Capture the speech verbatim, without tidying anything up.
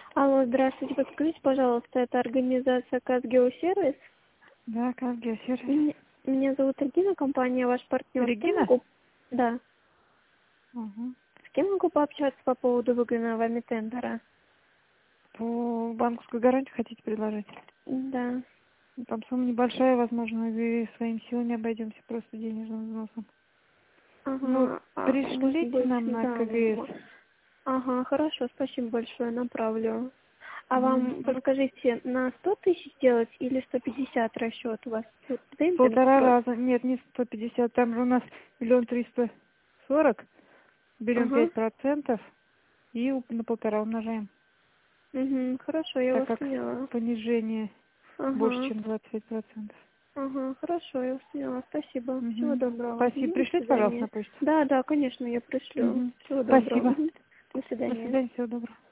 Алло, здравствуйте. Подскажите, пожалуйста, это организация Казгеосервис? Да, Казгеосервис. Меня, меня зовут Регина, компания ваш партнер. С кем Регина? могу? Да. Угу. С кем могу пообщаться по поводу выигранного вами тендера? По банковской гарантии хотите предложить? Да. Там сумма небольшая, возможно, и своими силами обойдемся просто денежным взносом. Ну, Ага. А, может пришлите быть, нам на да. КГС. Ага, хорошо, спасибо большое, направлю. А Угу. вам, подскажите, на сто тысяч делать или сто пятьдесят расчет у вас? Вот демпинг Полтора стоит? раза. Нет, не сто пятьдесят. Там же у нас миллион триста сорок. Берем Ага. пять процентов и у- на полтора умножаем. Угу, хорошо, я Так вас как поняла. понижение больше, Ага. чем двадцать пять процентов. Ага, хорошо, я вас поняла. Спасибо. Всего Угу. доброго. Спасибо. Мгм, до Пришлите, пожалуйста, свидания. на почту. Да, да, конечно, я пришлю. Угу. Всего доброго. Спасибо. Мгм. До До свидания. свидания, всего доброго.